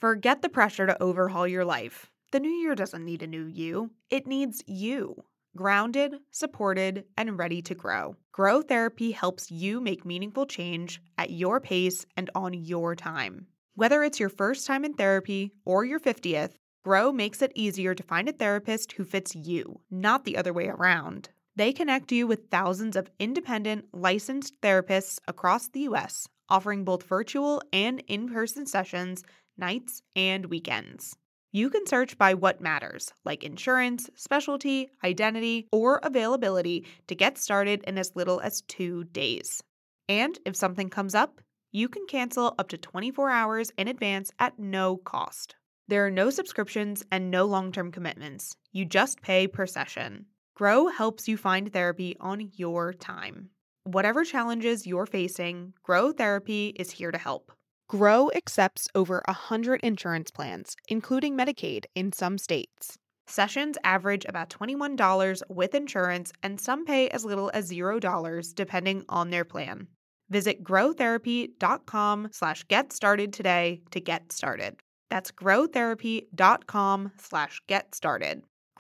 Forget the pressure to overhaul your life. The new year doesn't need a new you, it needs you. Grounded, supported, and ready to grow. Grow Therapy helps you make meaningful change at your pace and on your time. Whether it's your first time in therapy or your 50th, Grow makes it easier to find a therapist who fits you, not the other way around. They connect you with thousands of independent, licensed therapists across the U.S., offering both virtual and in-person sessions, nights and weekends. You can search by what matters, like insurance, specialty, identity, or availability to get started in as little as 2 days. And if something comes up, you can cancel up to 24 hours in advance at no cost. There are no subscriptions and no long-term commitments. You just pay per session. Grow helps you find therapy on your time. Whatever challenges you're facing, Grow Therapy is here to help. Grow accepts over 100 insurance plans, including Medicaid in some states. Sessions average about $21 with insurance, and some pay as little as $0 depending on their plan. Visit growtherapy.com/get started today to get started. That's growtherapy.com/get started.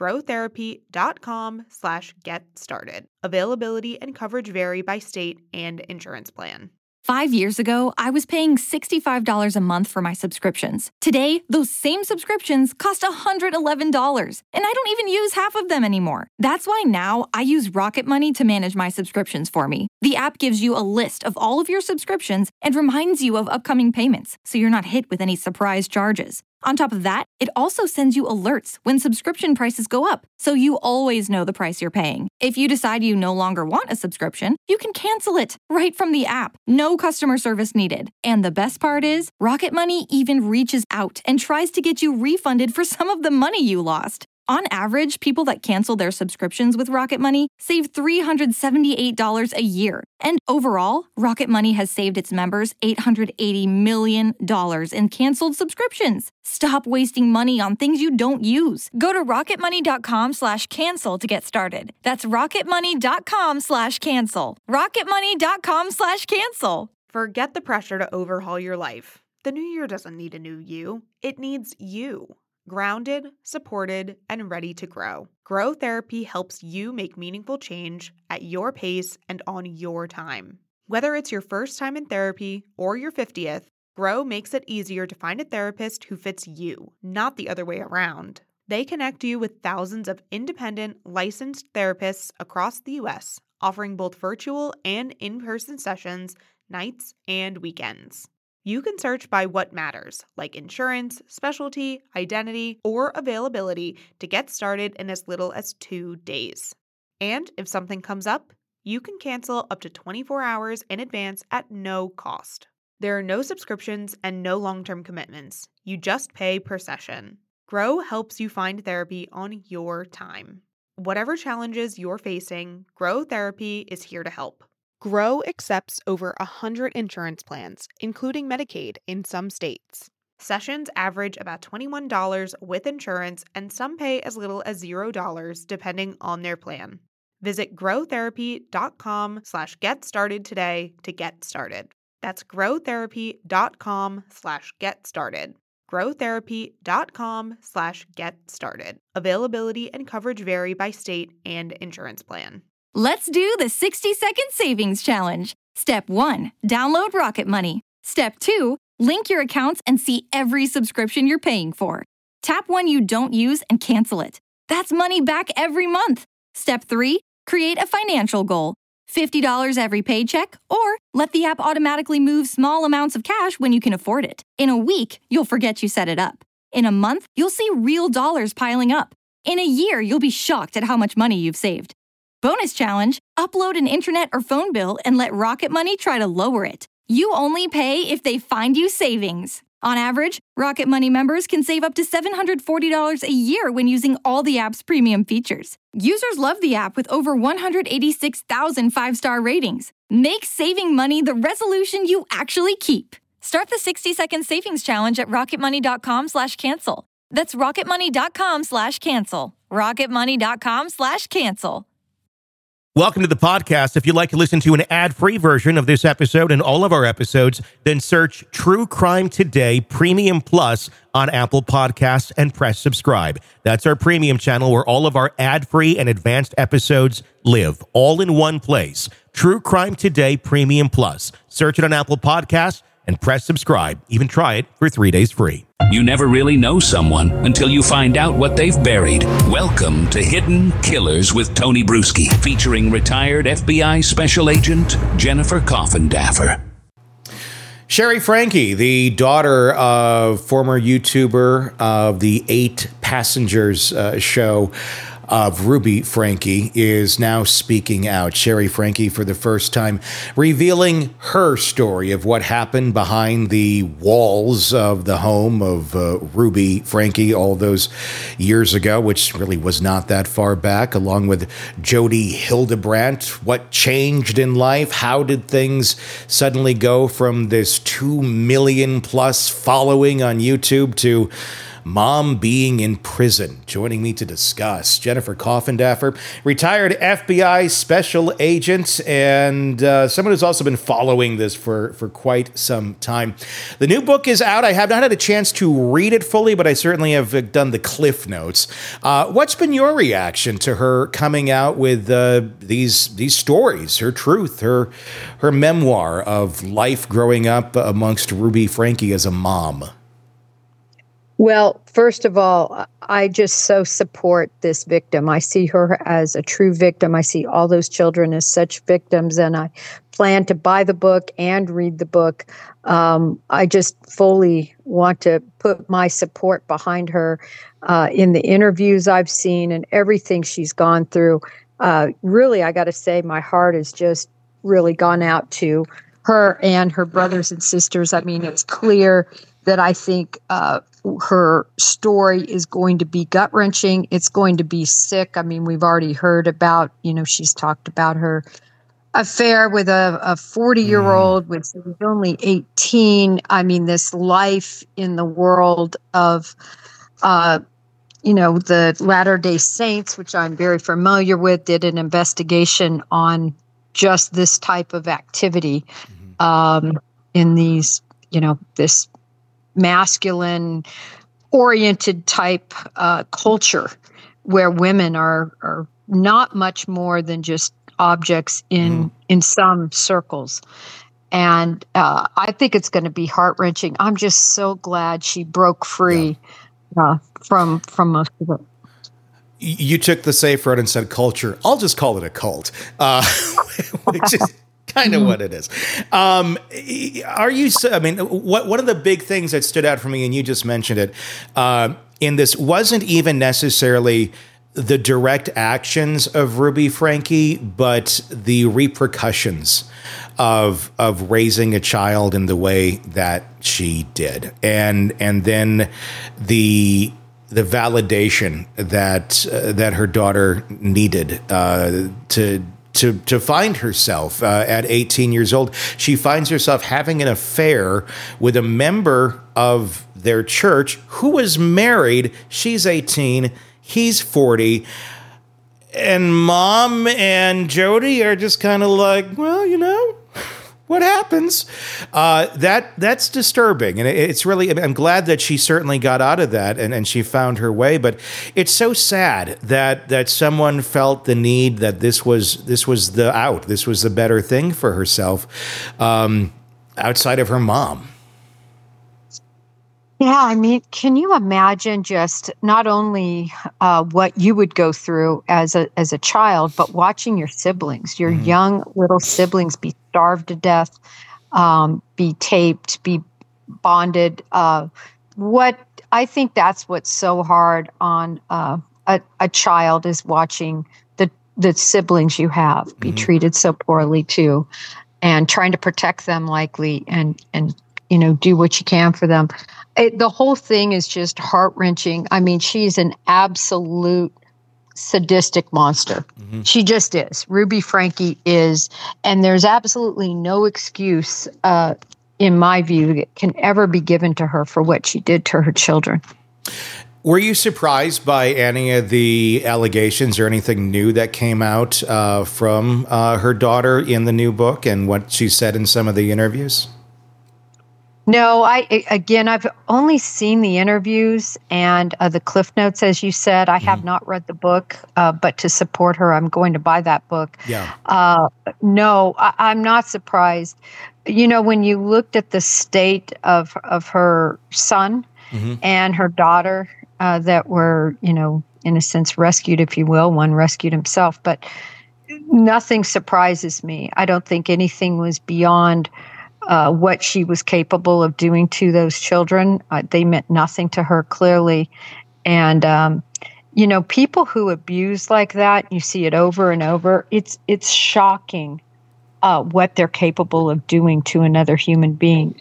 growtherapy.com/get started. Availability and coverage vary by state and insurance plan. 5 years ago, I was paying $65 a month for my subscriptions. Today, those same subscriptions cost $111, and I don't even use half of them anymore. That's why now I use Rocket Money to manage my subscriptions for me. The app gives you a list of all of your subscriptions and reminds you of upcoming payments, so you're not hit with any surprise charges. On top of that, it also sends you alerts when subscription prices go up, so you always know the price you're paying. If you decide you no longer want a subscription, you can cancel it right from the app. No customer service needed. And the best part is, Rocket Money even reaches out and tries to get you refunded for some of the money you lost. On average, people that cancel their subscriptions with Rocket Money save $378 a year. And overall, Rocket Money has saved its members $880 million in canceled subscriptions. Stop wasting money on things you don't use. Go to rocketmoney.com/cancel to get started. That's rocketmoney.com/cancel. rocketmoney.com/cancel. Forget the pressure to overhaul your life. The new year doesn't need a new you, it needs you. Grounded, supported, and ready to grow. Grow Therapy helps you make meaningful change at your pace and on your time. Whether it's your first time in therapy or your 50th, Grow makes it easier to find a therapist who fits you, not the other way around. They connect you with thousands of independent, licensed therapists across the U.S., offering both virtual and in-person sessions, nights and weekends. You can search by what matters, like insurance, specialty, identity, or availability to get started in as little as 2 days. And if something comes up, you can cancel up to 24 hours in advance at no cost. There are no subscriptions and no long-term commitments. You just pay per session. Grow helps you find therapy on your time. Whatever challenges you're facing, Grow Therapy is here to help. Grow accepts over 100 insurance plans, including Medicaid in some states. Sessions average about $21 with insurance, and some pay as little as $0 depending on their plan. Visit growtherapy.com/get started today to get started. That's growtherapy.com/get started. growtherapy.com/get started. Availability and coverage vary by state and insurance plan. Let's do the 60-second savings challenge. Step 1, download Rocket Money. Step 2, link your accounts and see every subscription you're paying for. Tap one you don't use and cancel it. That's money back every month. Step 3, create a financial goal. $50 every paycheck, or let the app automatically move small amounts of cash when you can afford it. In a week, you'll forget you set it up. In a month, you'll see real dollars piling up. In a year, you'll be shocked at how much money you've saved. Bonus challenge, upload an internet or phone bill and let Rocket Money try to lower it. You only pay if they find you savings. On average, Rocket Money members can save up to $740 a year when using all the app's premium features. Users love the app with over 186,000 5-star ratings. Make saving money the resolution you actually keep. Start the 60-second savings challenge at rocketmoney.com/cancel. That's rocketmoney.com/cancel. rocketmoney.com/cancel. Welcome to the podcast. If you'd like to listen to an ad-free version of this episode and all of our episodes, then search True Crime Today Premium Plus on Apple Podcasts and press subscribe. That's our premium channel where all of our ad-free and advanced episodes live, all in one place. True Crime Today Premium Plus. Search it on Apple Podcasts and press subscribe. Even try it for 3 days free. You never really know someone until you find out what they've buried. Welcome to Hidden Killers with Tony Bruschi, featuring retired FBI Special Agent Jennifer Coffindaffer. Sherry Franke, the daughter of former YouTuber of the 8 Passengers show of Ruby Franke, is now speaking out. Sherry Franke, for the first time, revealing her story of what happened behind the walls of the home of Ruby Franke all those years ago, which really was not that far back, along with Jodi Hildebrandt. What changed in life? How did things suddenly go from this 2 million plus following on YouTube to mom being in prison? Joining me to discuss, Jennifer Coffindaffer, retired FBI special agent, and someone who's also been following this for quite some time. The new book is out. I have not had a chance to read it fully, but I certainly have done the cliff notes. What's been your reaction to her coming out with these stories, her truth, her memoir of life growing up amongst Ruby Franke as a mom? Well, first of all, I just so support this victim. I see her as a true victim. I see all those children as such victims, and I plan to buy the book and read the book. I just fully want to put my support behind her in the interviews I've seen and everything she's gone through. Really, I got to say, my heart has just really gone out to her and her brothers and sisters. I mean, it's clear that I think her story is going to be gut-wrenching. It's going to be sick. I mean, we've already heard about, she's talked about her affair with a 40-year-old when she was only 18. I mean, this life in the world of, the Latter-day Saints, which I'm very familiar with, did an investigation on just this type of activity in these, this masculine oriented type culture where women are not much more than just objects in some circles. And I think it's going to be heart-wrenching. I'm just so glad she broke free from most of it. You took the safe road and said culture. I'll just call it a cult, which is kind of what it is. One of the big things that stood out for me, and you just mentioned it, in this wasn't even necessarily the direct actions of Ruby Franke, but the repercussions of raising a child in the way that she did, and then the validation that her daughter needed to find herself at 18 years old. She finds herself having an affair with a member of their church who was married. She's 18, he's 40. And mom and Jodi are just kind of like, well, what happens? That's disturbing. And it's really, I'm glad that she certainly got out of that and she found her way. But it's so sad that someone felt the need that this was the better thing for herself, outside of her mom. Yeah, I mean, can you imagine just not only what you would go through as a child, but watching your siblings, your young little siblings, be starved to death, be taped, be bonded? What I think that's what's so hard on a child is watching the siblings you have be treated so poorly too, and trying to protect them likely and do what you can for them. The whole thing is just heart-wrenching. I mean, she's an absolute sadistic monster. She just is. Ruby Franke is. And there's absolutely no excuse, in my view, that can ever be given to her for what she did to her children. Were you surprised by any of the allegations or anything new that came out from her daughter in the new book and what she said in some of the interviews? No, I've only seen the interviews and the Cliff Notes, as you said. I have not read the book, but to support her, I'm going to buy that book. Yeah. No, I'm not surprised. You know, when you looked at the state of her son and her daughter that were, you know, in a sense rescued, if you will, one rescued himself, but nothing surprises me. I don't think anything was beyond what she was capable of doing to those children. They meant nothing to her, clearly. And, you know, people who abuse like that, you see it over and over, it's shocking what they're capable of doing to another human being.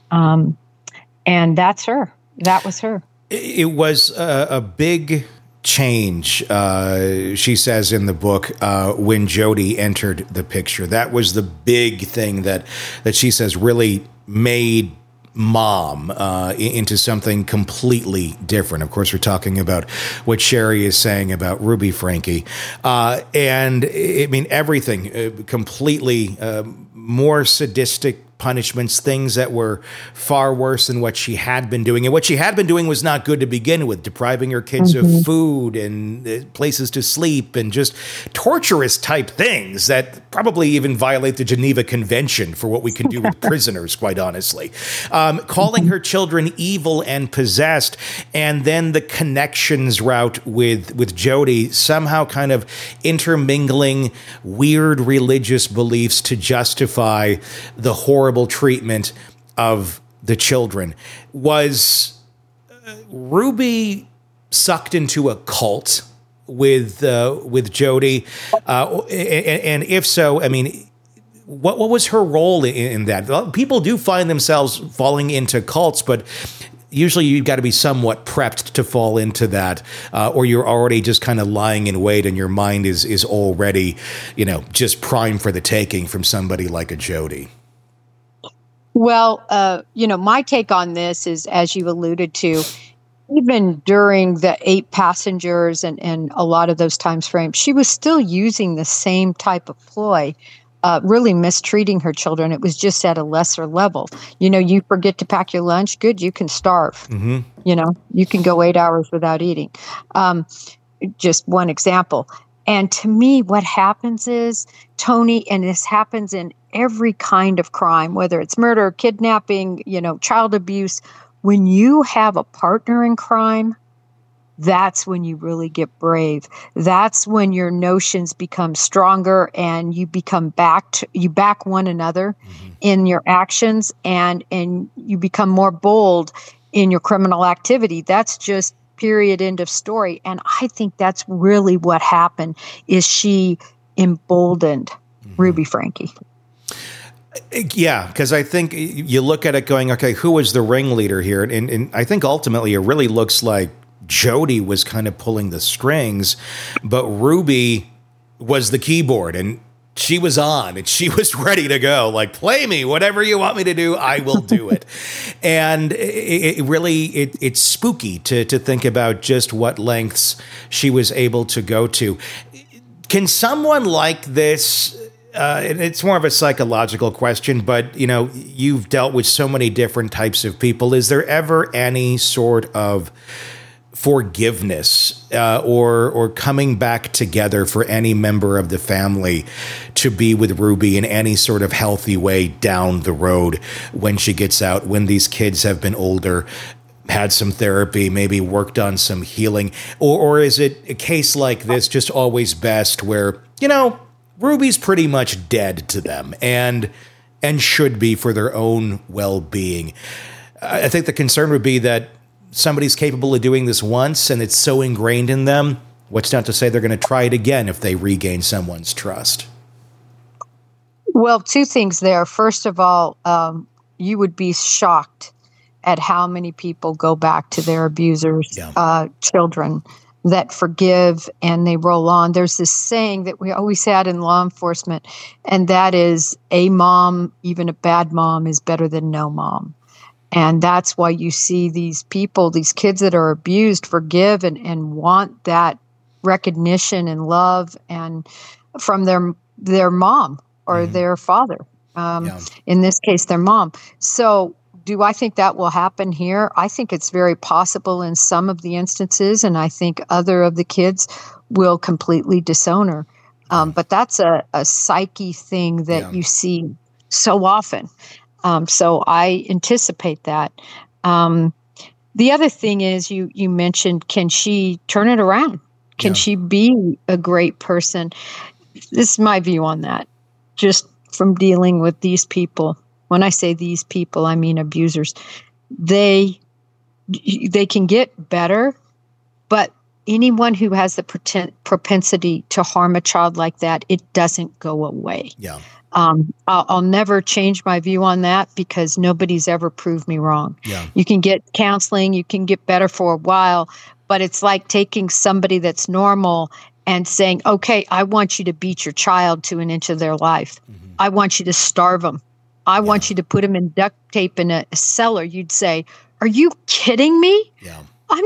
And that's her. That was her. It was a big change, she says in the book, when Jody entered the picture. That was the big thing that she says really made Mom into something completely different. Of course, we're talking about what Sherry is saying about Ruby Franke. And I mean, everything completely more sadistic punishments, things that were far worse than what she had been doing. And what she had been doing was not good to begin with, depriving her kids of food and places to sleep and just torturous type things that probably even violate the Geneva Convention for what we can do with prisoners, quite honestly. Calling her children evil and possessed, and then the connections route with Jody, somehow kind of intermingling weird religious beliefs to justify the horrible treatment of the children. Was Ruby sucked into a cult with Jody? And if so, I mean, what was her role in that? People do find themselves falling into cults, but usually you've got to be somewhat prepped to fall into that, or you're already just kind of lying in wait and your mind is already, you know, just primed for the taking from somebody like a Jody. Well, you know, my take on this is, as you alluded to, even during the 8 passengers and a lot of those times frames, she was still using the same type of ploy, really mistreating her children. It was just at a lesser level. You know, you forget to pack your lunch, good, you can starve. You know, you can go 8 hours without eating. Just one example. And to me, what happens is, Tony, and this happens in every kind of crime, whether it's murder, kidnapping, you know, child abuse, when you have a partner in crime, that's when you really get brave. That's when your notions become stronger and you become you back one another in your actions, and you become more bold in your criminal activity. That's just period, end of story. And I think that's really what happened, is she emboldened Ruby Franke. Yeah, because I think you look at it going, okay, who was the ringleader here? And I think ultimately it really looks like Jody was kind of pulling the strings, but Ruby was the keyboard, and she was on and she was ready to go. Like, play me, whatever you want me to do, I will do it. And it's spooky to think about just what lengths she was able to go to. Can someone like this, and it's more of a psychological question, but you know, you've dealt with so many different types of people. Is there ever any sort of forgiveness or coming back together for any member of the family to be with Ruby in any sort of healthy way down the road when she gets out, when these kids have been older, had some therapy, maybe worked on some healing? Or is it a case like this just always best where, you know, Ruby's pretty much dead to them and should be for their own well-being? I think the concern would be that somebody's capable of doing this once and it's so ingrained in them, what's not to say they're going to try it again if they regain someone's trust? Well, 2 things there. First of all, you would be shocked at how many people go back to their abusers' children that forgive and they roll on. There's this saying that we always had in law enforcement, and that is, a mom, even a bad mom, is better than no mom. And that's why you see these people, these kids that are abused, forgive and want that recognition and love and from their mom or their father. In this case, their mom. So do I think that will happen here? I think it's very possible in some of the instances, and I think other of the kids will completely disown her. But that's a psyche thing that you see so often. So I anticipate that. The other thing is you mentioned, can she turn it around? Can she be a great person? This is my view on that, just from dealing with these people. When I say these people, I mean abusers. They can get better, but anyone who has the propensity to harm a child like that, it doesn't go away. Yeah. I'll never change my view on that because nobody's ever proved me wrong. Yeah. You can get counseling, you can get better for a while, but it's like taking somebody that's normal and saying, okay, I want you to beat your child to an inch of their life. I want you to starve them. I want you to put them in duct tape in a cellar. You'd say, are you kidding me? Yeah.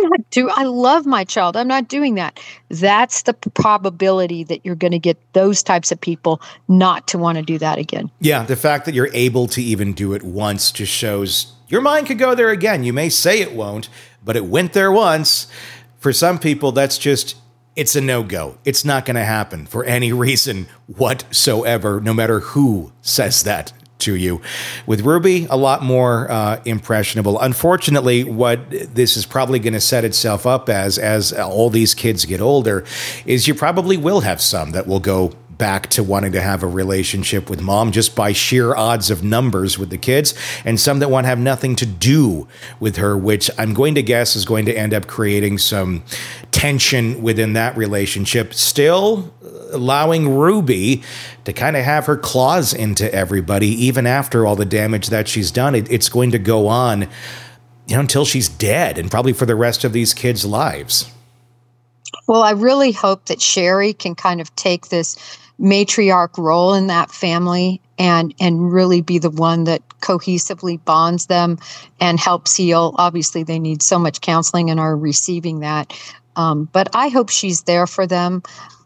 I love my child. I'm not doing that. That's the probability that you're going to get those types of people not to want to do that again. Yeah, the fact that you're able to even do it once just shows your mind could go there again. You may say it won't, but it went there once. For some people, it's a no-go. It's not going to happen for any reason whatsoever, no matter who says that to you. With Ruby, a lot more impressionable. Unfortunately, what this is probably going to set itself up as all these kids get older, is you probably will have some that will go back to wanting to have a relationship with mom just by sheer odds of numbers with the kids, and some that want to have nothing to do with her, which I'm going to guess is going to end up creating some tension within that relationship, still allowing Ruby to kind of have her claws into everybody, even after all the damage that she's done. It's going to go on, until she's dead, and probably for the rest of these kids' lives. Well, I really hope that Sherry can kind of take this matriarch role in that family and really be the one that cohesively bonds them and helps heal. Obviously, they need so much counseling and are receiving that. But I hope she's there for them.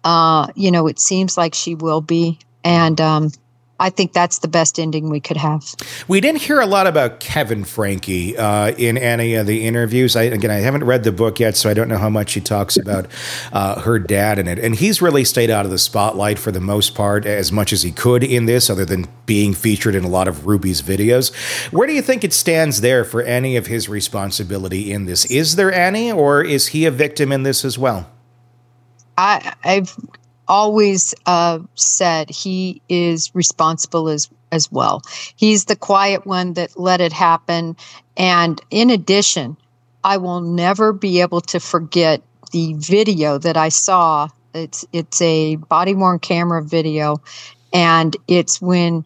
It seems like she will be. And I think that's the best ending we could have. We didn't hear a lot about Kevin Franke in any of the interviews. I haven't read the book yet, so I don't know how much she talks about her dad in it. And he's really stayed out of the spotlight for the most part, as much as he could in this, other than being featured in a lot of Ruby's videos. Where do you think it stands there for any of his responsibility in this? Is there any, or is he a victim in this as well? I've always said he is responsible as well. He's the quiet one that let it happen. And in addition, I will never be able to forget the video that I saw. It's a body-worn camera video, and it's when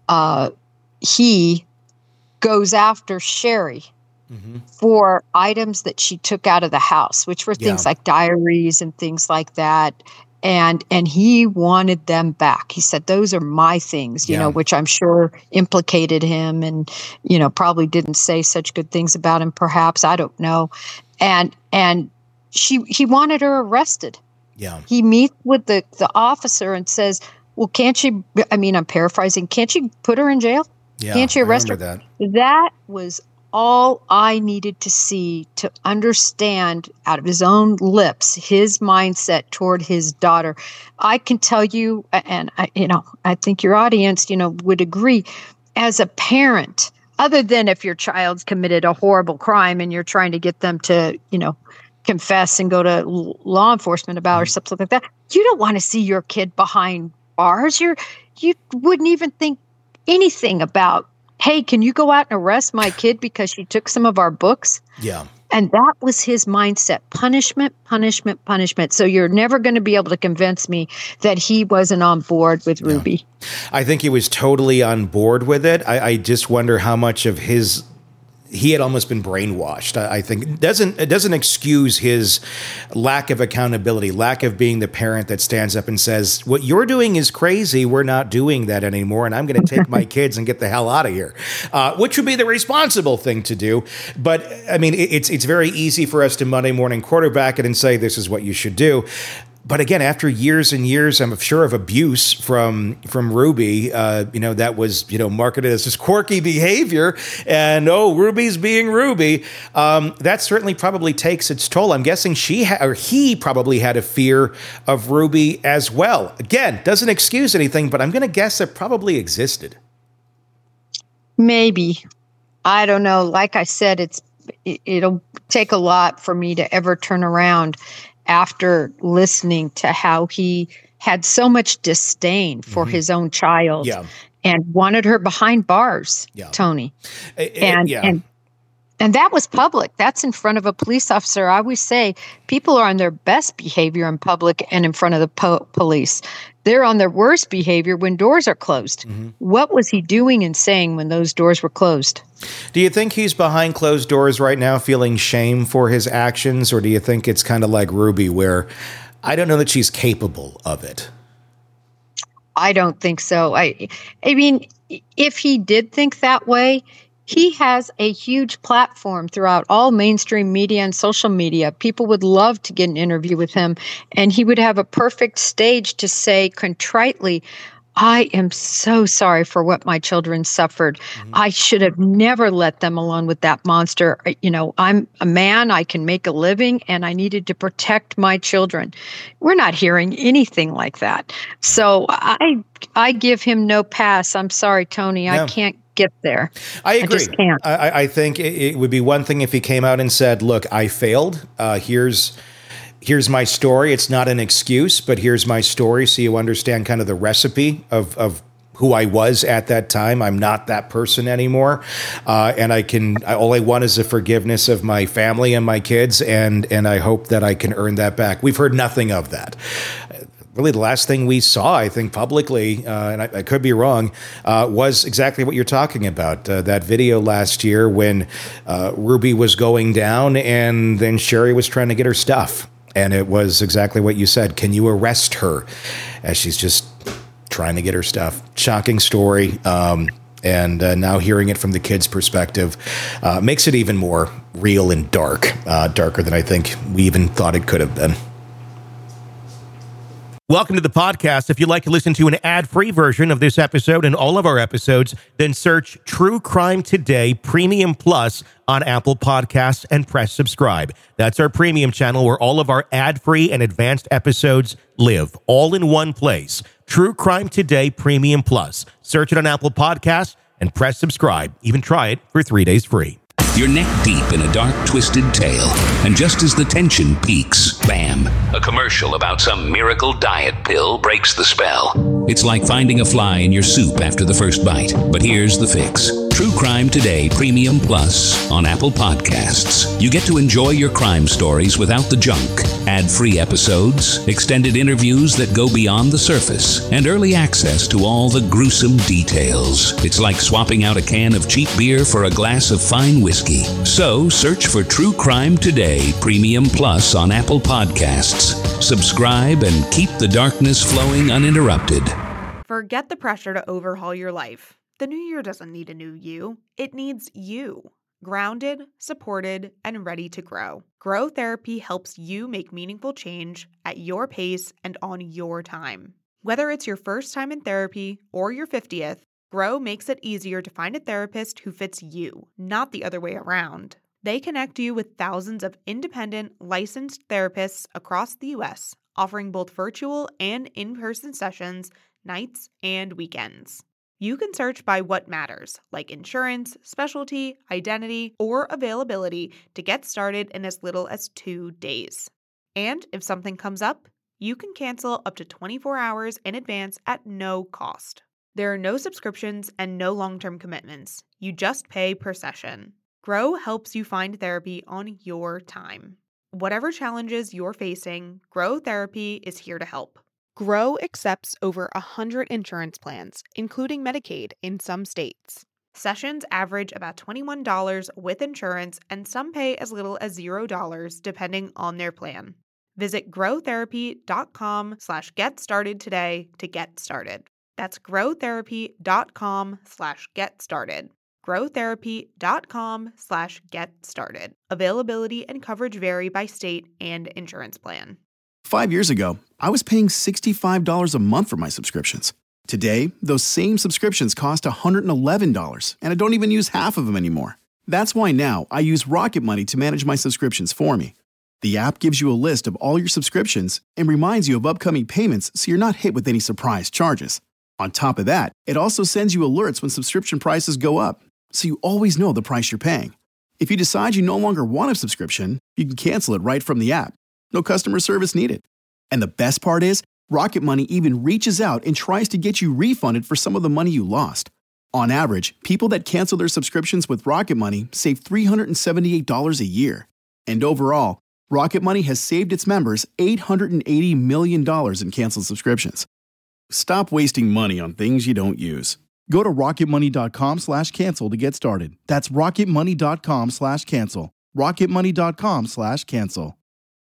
he goes after Sherry for items that she took out of the house, which were things like diaries and things like that. And he wanted them back. He said, those are my things, which I'm sure implicated him and, probably didn't say such good things about him, perhaps. I don't know. And he wanted her arrested. Yeah. He meets with the officer and says, well, can't you, I'm paraphrasing, can't you put her in jail? Yeah, can't you arrest her? that. That was all I needed to see to understand out of his own lips, his mindset toward his daughter. I can tell you, and I think your audience, would agree, as a parent, other than if your child's committed a horrible crime and you're trying to get them to, confess and go to law enforcement about or something like that, you don't want to see your kid behind bars. You wouldn't even think anything about, hey, can you go out and arrest my kid because she took some of our books? Yeah. And that was his mindset. Punishment, punishment, punishment. So you're never going to be able to convince me that he wasn't on board with Ruby. I think he was totally on board with it. I just wonder how much of his he had almost been brainwashed. I think it doesn't excuse his lack of accountability, lack of being the parent that stands up and says, what you're doing is crazy. We're not doing that anymore. And I'm going to take my kids and get the hell out of here, which would be the responsible thing to do. But I mean, it's very easy for us to Monday morning quarterback it and say, this is what you should do. But again, after years and years, I'm sure, of abuse from Ruby, that was, marketed as this quirky behavior, and Ruby's being Ruby. That certainly probably takes its toll. I'm guessing he probably had a fear of Ruby as well. Again, doesn't excuse anything, but I'm going to guess it probably existed. Maybe. I don't know. Like I said, it'll take a lot for me to ever turn around after listening to how he had so much disdain for his own child and wanted her behind bars, Tony. And that was public. That's in front of a police officer. I always say people are on their best behavior in public and in front of the police. They're on their worst behavior when doors are closed. What was he doing and saying when those doors were closed? Do you think he's behind closed doors right now feeling shame for his actions, or do you think it's kind of like Ruby where I don't know that she's capable of it? I don't think so. I mean, if he did think that way, he has a huge platform throughout all mainstream media and social media. People would love to get an interview with him, and he would have a perfect stage to say contritely, I am so sorry for what my children suffered. I should have never let them alone with that monster. I'm a man, I can make a living, and I needed to protect my children. We're not hearing anything like that. So I give him no pass. I'm sorry, Tony. No. I can't get there. I agree. I just can't. I think it would be one thing if he came out and said, look, I failed. Here's my story. It's not an excuse, but here's my story so you understand kind of the recipe of who I was at that time. I'm not that person anymore. And all I want is the forgiveness of my family and my kids. And I hope that I can earn that back. We've heard nothing of that. Really, the last thing we saw, I think, publicly, and I could be wrong, was exactly what you're talking about. That video last year when Ruby was going down and then Sherry was trying to get her stuff. And it was exactly what you said. Can you arrest her? As she's just trying to get her stuff. Shocking story. And now hearing it from the kids' perspective makes it even more real and dark. Darker than I think we even thought it could have been. Welcome to the podcast. If you'd like to listen to an ad-free version of this episode and all of our episodes, then search True Crime Today Premium Plus on Apple Podcasts and press subscribe. That's our premium channel where all of our ad-free and advanced episodes live, all in one place. True Crime Today Premium Plus. Search it on Apple Podcasts and press subscribe. Even try it for 3 days free. You're neck deep in a dark, twisted tale, and just as the tension peaks, bam, a commercial about some miracle diet pill breaks the spell. It's like finding a fly in your soup after the first bite. But here's the fix. True Crime Today Premium Plus on Apple Podcasts. You get to enjoy your crime stories without the junk. Ad-free episodes, extended interviews that go beyond the surface, and early access to all the gruesome details. It's like swapping out a can of cheap beer for a glass of fine whiskey. So search for True Crime Today Premium Plus on Apple Podcasts. Subscribe and keep the darkness flowing uninterrupted. Forget the pressure to overhaul your life. The new year doesn't need a new you. It needs you. Grounded, supported, and ready to grow. Grow Therapy helps you make meaningful change at your pace and on your time. Whether it's your first time in therapy or your 50th, Grow makes it easier to find a therapist who fits you, not the other way around. They connect you with thousands of independent, licensed therapists across the U.S., offering both virtual and in-person sessions, nights and weekends. You can search by what matters, like insurance, specialty, identity, or availability to get started in as little as 2 days. And if something comes up, you can cancel up to 24 hours in advance at no cost. There are no subscriptions and no long-term commitments. You just pay per session. Grow helps you find therapy on your time. Whatever challenges you're facing, Grow Therapy is here to help. Grow accepts over 100 insurance plans, including Medicaid in some states. Sessions average about $21 with insurance, and some pay as little as $0 depending on their plan. Visit growtherapy.com/get started today to get started. That's growtherapy.com/get started. growtherapy.com/get started. Availability and coverage vary by state and insurance plan. 5 years ago, I was paying $65 a month for my subscriptions. Today, those same subscriptions cost $111, and I don't even use half of them anymore. That's why now I use Rocket Money to manage my subscriptions for me. The app gives you a list of all your subscriptions and reminds you of upcoming payments so you're not hit with any surprise charges. On top of that, it also sends you alerts when subscription prices go up, so you always know the price you're paying. If you decide you no longer want a subscription, you can cancel it right from the app. No customer service needed. And the best part is, Rocket Money even reaches out and tries to get you refunded for some of the money you lost. On average, people that cancel their subscriptions with Rocket Money save $378 a year. And overall, Rocket Money has saved its members $880 million in canceled subscriptions. Stop wasting money on things you don't use. Go to rocketmoney.com/cancel to get started. That's rocketmoney.com/cancel. rocketmoney.com/cancel.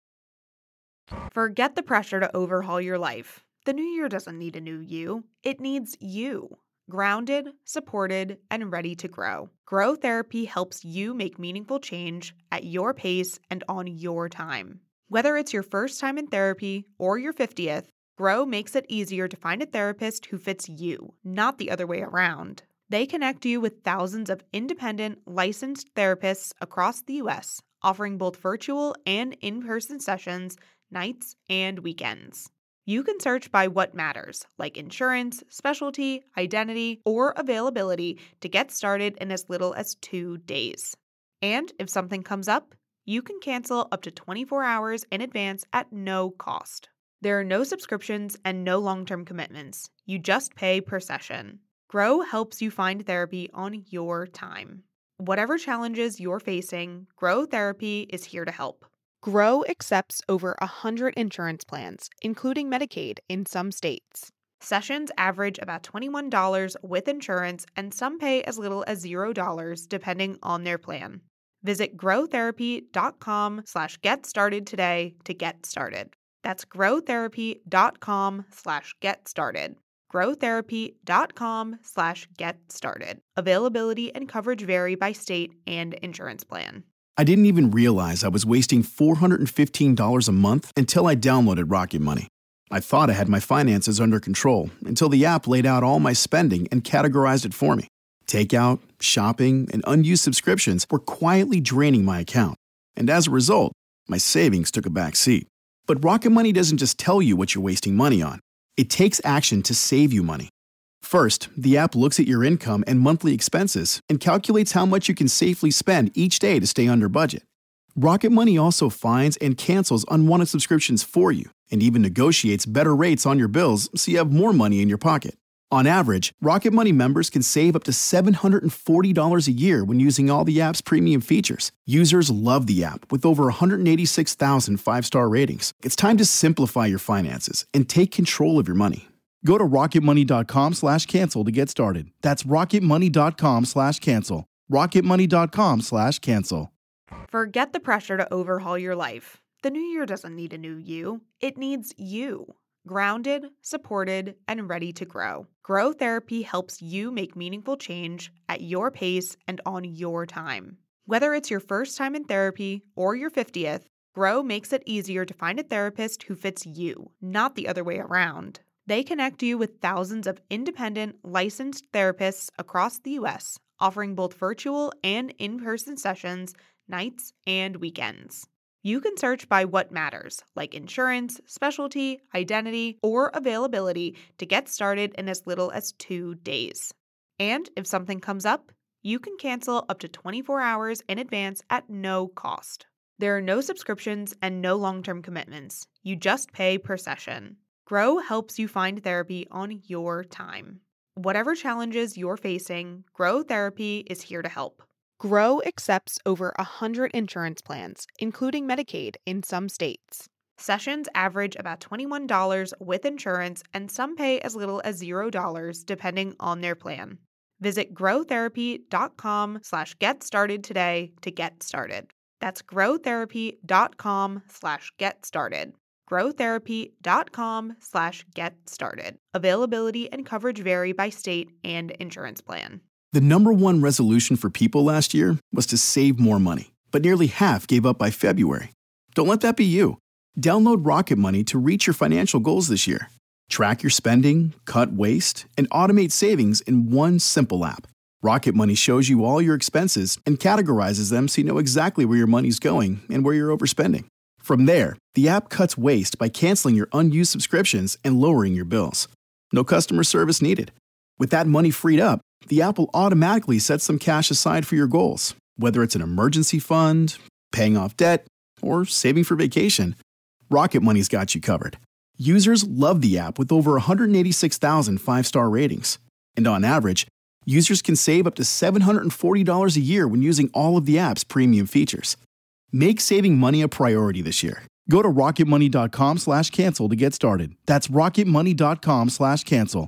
Forget the pressure to overhaul your life. The new year doesn't need a new you. It needs you. Grounded, supported, and ready to grow. Grow Therapy helps you make meaningful change at your pace and on your time. Whether it's your first time in therapy or your 50th, Grow makes it easier to find a therapist who fits you, not the other way around. They connect you with thousands of independent, licensed therapists across the U.S., offering both virtual and in-person sessions, nights and weekends. You can search by what matters, like insurance, specialty, identity, or availability, to get started in as little as 2 days. And if something comes up, you can cancel up to 24 hours in advance at no cost. There are no subscriptions and no long-term commitments. You just pay per session. Grow helps you find therapy on your time. Whatever challenges you're facing, Grow Therapy is here to help. Grow accepts over 100 insurance plans, including Medicaid in some states. Sessions average about $21 with insurance, and some pay as little as $0 depending on their plan. Visit growtherapy.com/get started today to get started. That's growtherapy.com/get started. growtherapy.com/get started. Availability and coverage vary by state and insurance plan. I didn't even realize I was wasting $415 a month until I downloaded Rocket Money. I thought I had my finances under control until the app laid out all my spending and categorized it for me. Takeout, shopping, and unused subscriptions were quietly draining my account. And as a result, my savings took a back seat. But Rocket Money doesn't just tell you what you're wasting money on. It takes action to save you money. First, the app looks at your income and monthly expenses and calculates how much you can safely spend each day to stay under budget. Rocket Money also finds and cancels unwanted subscriptions for you and even negotiates better rates on your bills so you have more money in your pocket. On average, Rocket Money members can save up to $740 a year when using all the app's premium features. Users love the app with over 186,000 five-star ratings. It's time to simplify your finances and take control of your money. Go to rocketmoney.com/cancel to get started. That's rocketmoney.com/cancel. rocketmoney.com/cancel. Forget the pressure to overhaul your life. The new year doesn't need a new you. It needs you. Grounded, supported, and ready to grow. Grow Therapy helps you make meaningful change at your pace and on your time. Whether it's your first time in therapy or your 50th, Grow makes it easier to find a therapist who fits you, not the other way around. They connect you with thousands of independent, licensed therapists across the U.S., offering both virtual and in-person sessions, nights and weekends. You can search by what matters, like insurance, specialty, identity, or availability, to get started in as little as 2 days. And if something comes up, you can cancel up to 24 hours in advance at no cost. There are no subscriptions and no long-term commitments. You just pay per session. Grow helps you find therapy on your time. Whatever challenges you're facing, Grow Therapy is here to help. Grow accepts over 100 insurance plans, including Medicaid in some states. Sessions average about $21 with insurance, and some pay as little as $0 depending on their plan. Visit growtherapy.com/get started today to get started. That's growtherapy.com/get started. growtherapy.com/get started. Availability and coverage vary by state and insurance plan. The number one resolution for people last year was to save more money, but nearly half gave up by February. Don't let that be you. Download Rocket Money to reach your financial goals this year. Track your spending, cut waste, and automate savings in one simple app. Rocket Money shows you all your expenses and categorizes them so you know exactly where your money's going and where you're overspending. From there, the app cuts waste by canceling your unused subscriptions and lowering your bills. No customer service needed. With that money freed up, the app will automatically set some cash aside for your goals, whether it's an emergency fund, paying off debt, or saving for vacation. Rocket Money's got you covered. Users love the app with over 186,000 five-star ratings. And on average, users can save up to $740 a year when using all of the app's premium features. Make saving money a priority this year. Go to rocketmoney.com/cancel to get started. That's rocketmoney.com/cancel.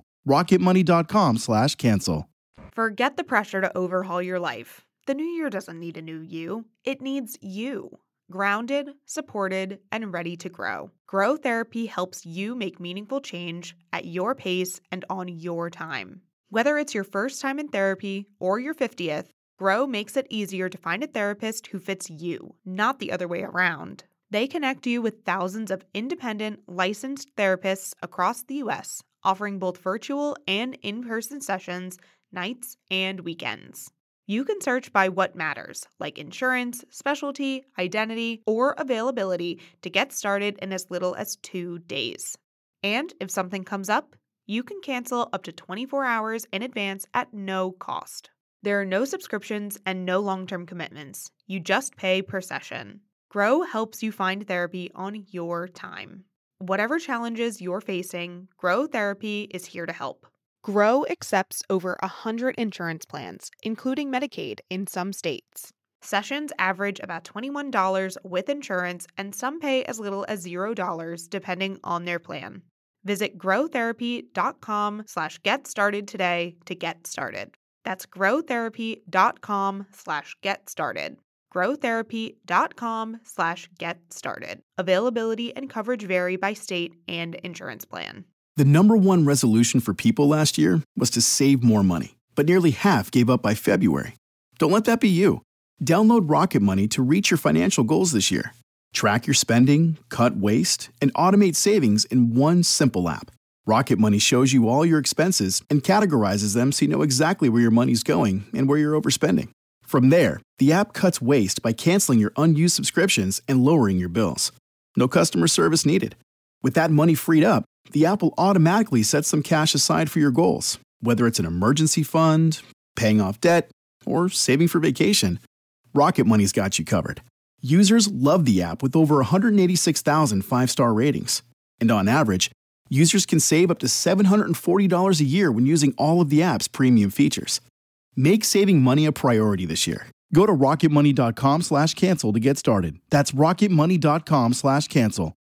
rocketmoney.com/cancel. Forget the pressure to overhaul your life. The new year doesn't need a new you. It needs you. Grounded, supported, and ready to grow. Grow Therapy helps you make meaningful change at your pace and on your time. Whether it's your first time in therapy or your 50th, Grow makes it easier to find a therapist who fits you, not the other way around. They connect you with thousands of independent, licensed therapists across the U.S., offering both virtual and in-person sessions, nights and weekends. You can search by what matters, like insurance, specialty, identity, or availability, to get started in as little as 2 days. And if something comes up, you can cancel up to 24 hours in advance at no cost. There are no subscriptions and no long-term commitments. You just pay per session. Grow helps you find therapy on your time. Whatever challenges you're facing, Grow Therapy is here to help. Grow accepts over 100 insurance plans, including Medicaid in some states. Sessions average about $21 with insurance, and some pay as little as $0 depending on their plan. Visit growtherapy.com/get started today to get started. That's growtherapy.com/get started. growtherapy.com/get started. Availability and coverage vary by state and insurance plan. The number one resolution for people last year was to save more money, but nearly half gave up by February. Don't let that be you. Download Rocket Money to reach your financial goals this year. Track your spending, cut waste, and automate savings in one simple app. Rocket Money shows you all your expenses and categorizes them so you know exactly where your money's going and where you're overspending. From there, the app cuts waste by canceling your unused subscriptions and lowering your bills. No customer service needed. With that money freed up, the app will automatically set some cash aside for your goals, whether it's an emergency fund, paying off debt, or saving for vacation. Rocket Money's got you covered. Users love the app with over 186,000 five-star ratings. And on average, users can save up to $740 a year when using all of the app's premium features. Make saving money a priority this year. Go to rocketmoney.com/cancel to get started. That's rocketmoney.com/cancel.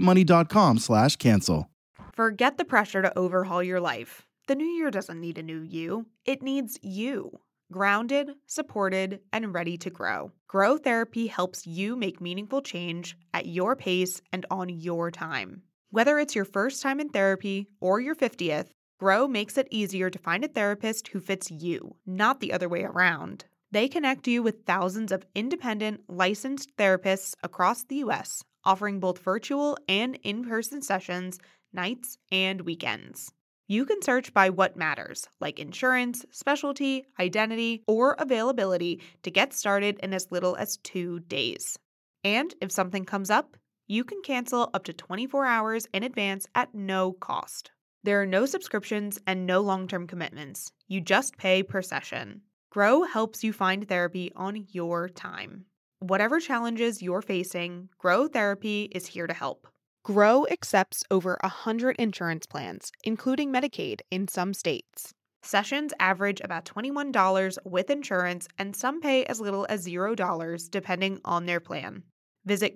rocketmoney.com/cancel. Forget the pressure to overhaul your life. The new year doesn't need a new you. It needs you. Grounded, supported, and ready to grow. Grow Therapy helps you make meaningful change at your pace and on your time. Whether it's your first time in therapy or your 50th, Grow makes it easier to find a therapist who fits you, not the other way around. They connect you with thousands of independent, licensed therapists across the U.S., offering both virtual and in-person sessions, nights and weekends. You can search by what matters, like insurance, specialty, identity, or availability, to get started in as little as 2 days. And if something comes up, you can cancel up to 24 hours in advance at no cost. There are no subscriptions and no long-term commitments. You just pay per session. Grow helps you find therapy on your time. Whatever challenges you're facing, Grow Therapy is here to help. Grow accepts over 100 insurance plans, including Medicaid in some states. Sessions average about $21 with insurance, and some pay as little as $0 depending on their plan. Visit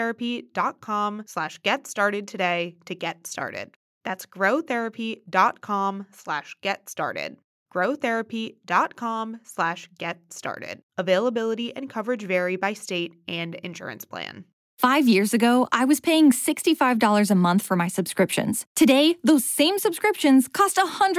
growtherapy.com/get started today to get started. That's growtherapy.com/get started. growtherapy.com/get started. Availability and coverage vary by state and insurance plan. 5 years ago, I was paying $65 a month for my subscriptions. Today, those same subscriptions cost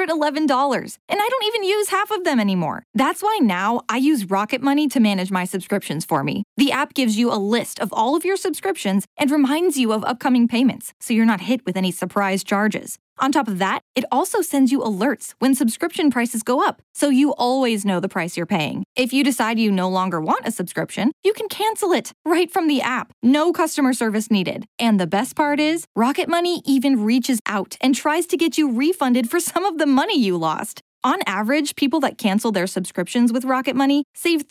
$111, and I don't even use half of them anymore. That's why now I use Rocket Money to manage my subscriptions for me. The app gives you a list of all of your subscriptions and reminds you of upcoming payments, so you're not hit with any surprise charges. On top of that, it also sends you alerts when subscription prices go up, so you always know the price you're paying. If you decide you no longer want a subscription, you can cancel it right from the app. No customer service needed. And the best part is, Rocket Money even reaches out and tries to get you refunded for some of the money you lost. On average, people that cancel their subscriptions with Rocket Money save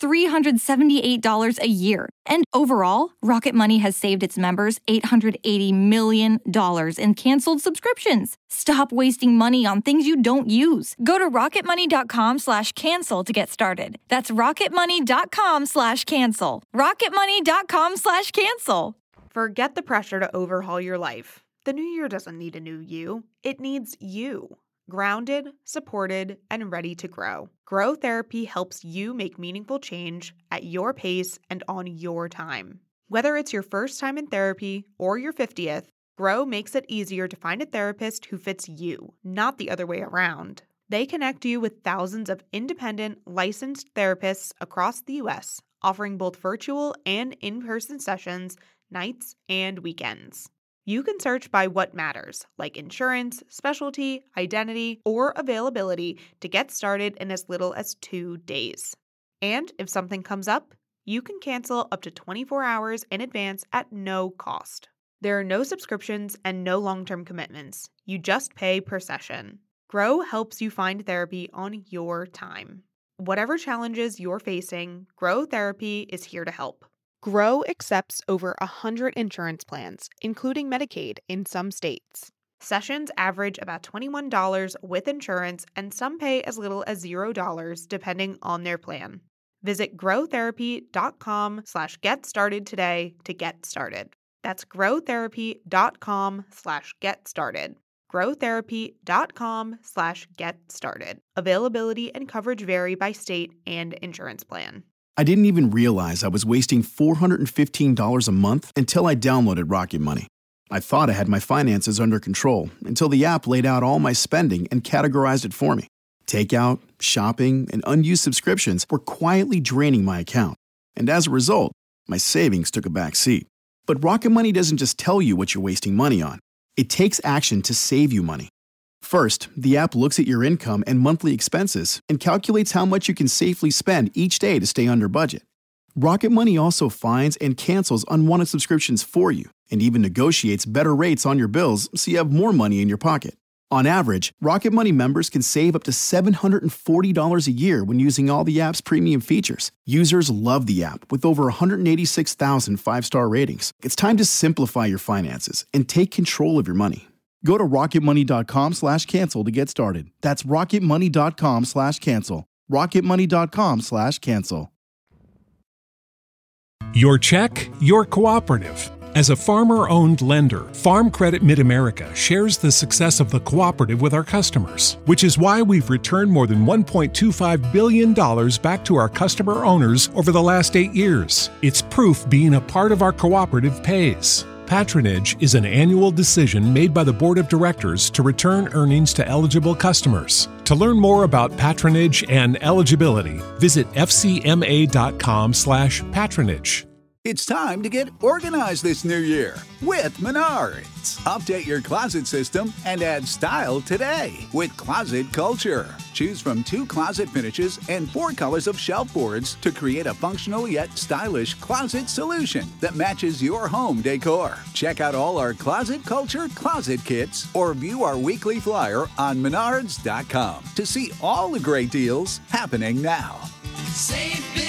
$378 a year. And overall, Rocket Money has saved its members $880 million in canceled subscriptions. Stop wasting money on things you don't use. Go to rocketmoney.com/cancel to get started. That's rocketmoney.com/cancel. rocketmoney.com/cancel. Forget the pressure to overhaul your life. The new year doesn't need a new you. It needs you. Grounded, supported, and ready to grow. Grow Therapy helps you make meaningful change at your pace and on your time. Whether it's your first time in therapy or your 50th, Grow makes it easier to find a therapist who fits you, not the other way around. They connect you with thousands of independent, licensed therapists across the U.S., offering both virtual and in-person sessions, nights and weekends. You can search by what matters, like insurance, specialty, identity, or availability, to get started in as little as 2 days. And if something comes up, you can cancel up to 24 hours in advance at no cost. There are no subscriptions and no long-term commitments. You just pay per session. Grow helps you find therapy on your time. Whatever challenges you're facing, Grow Therapy is here to help. Grow accepts over 100 insurance plans, including Medicaid in some states. Sessions average about $21 with insurance, and some pay as little as $0 depending on their plan. Visit growtherapy.com/get started today to get started. That's growtherapy.com/get started. growtherapy.com/get started. Availability and coverage vary by state and insurance plan. I didn't even realize I was wasting $415 a month until I downloaded Rocket Money. I thought I had my finances under control until the app laid out all my spending and categorized it for me. Takeout, shopping, and unused subscriptions were quietly draining my account. And as a result, my savings took a back seat. But Rocket Money doesn't just tell you what you're wasting money on. It takes action to save you money. First, the app looks at your income and monthly expenses and calculates how much you can safely spend each day to stay under budget. Rocket Money also finds and cancels unwanted subscriptions for you and even negotiates better rates on your bills so you have more money in your pocket. On average, Rocket Money members can save up to $740 a year when using all the app's premium features. Users love the app with over 186,000 five-star ratings. It's time to simplify your finances and take control of your money. Go to rocketmoney.com/cancel to get started. That's rocketmoney.com/cancel. rocketmoney.com/cancel. Your check, your cooperative. As a farmer-owned lender, Farm Credit Mid-America shares the success of the cooperative with our customers, which is why we've returned more than $1.25 billion back to our customer owners over the last 8 years. It's proof being a part of our cooperative pays. Patronage is an annual decision made by the Board of Directors to return earnings to eligible customers. To learn more about patronage and eligibility, visit fcma.com/patronage. It's time to get organized this new year with Menards. Update your closet system and add style today with Closet Culture. Choose from 2 closet finishes and 4 colors of shelf boards to create a functional yet stylish closet solution that matches your home decor. Check out all our Closet Culture closet kits or view our weekly flyer on menards.com to see all the great deals happening now. Save